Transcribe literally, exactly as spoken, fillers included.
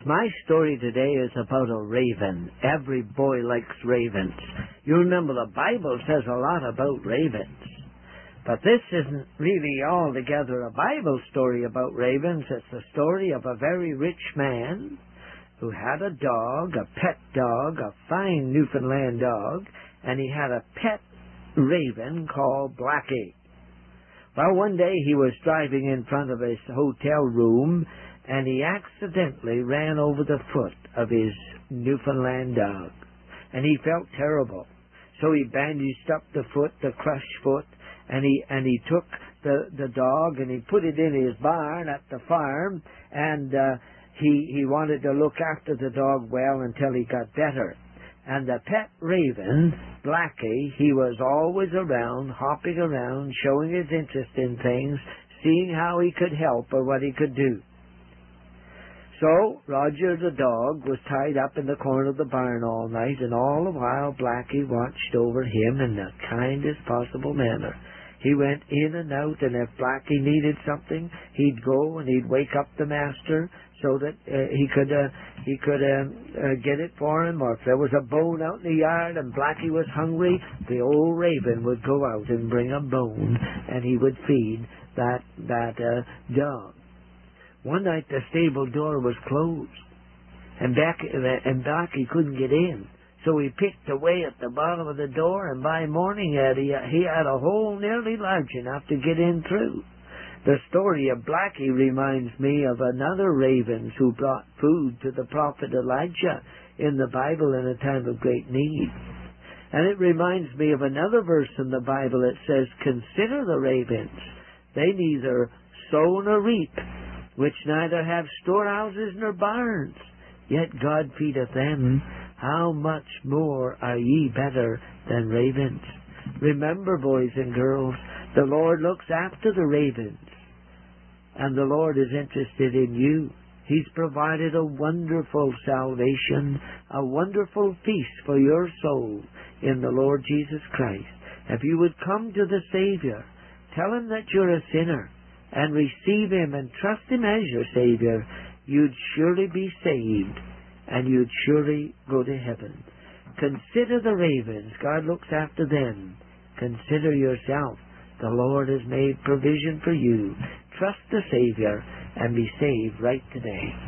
My story today is about a raven. Every boy likes ravens. You remember the Bible says a lot about ravens. But this isn't really altogether a Bible story about ravens. It's the story of a very rich man who had a dog, a pet dog, a fine Newfoundland dog, and he had a pet raven called Blackie. Well, one day he was driving in front of his hotel room, and he accidentally ran over the foot of his Newfoundland dog, and he felt terrible. So he bandaged up the foot, the crushed foot, and he and he took the the dog and he put it in his barn at the farm, and uh, he he wanted to look after the dog well until he got better. And the pet raven, Blackie, he was always around, hopping around, showing his interest in things, seeing how he could help or what he could do. So Roger the dog was tied up in the corner of the barn all night, and all the while Blackie watched over him in the kindest possible manner. He went in and out, and if Blackie needed something, he'd go and he'd wake up the master so that uh, he could uh, he could uh, uh, get it for him. Or if there was a bone out in the yard and Blackie was hungry, the old raven would go out and bring a bone, and he would feed that that uh, dog. One night the stable door was closed, and Blackie, and Blackie couldn't get in. So he picked away at the bottom of the door, and by morning he he had a hole nearly large enough to get in through. The story of Blackie reminds me of another raven who brought food to the prophet Elijah in the Bible in a time of great need. And it reminds me of another verse in the Bible that says, "Consider the ravens, they neither sow nor reap, which neither have storehouses nor barns, yet God feedeth them. How much more are ye better than ravens?" Remember, boys and girls, the Lord looks after the ravens, and the Lord is interested in you. He's provided a wonderful salvation, a wonderful feast for your soul in the Lord Jesus Christ. If you would come to the Savior, tell Him that you're a sinner, and receive Him and trust Him as your Savior, you'd surely be saved, and you'd surely go to heaven. Consider the ravens. God looks after them. Consider yourself. The Lord has made provision for you. Trust the Savior and be saved right today.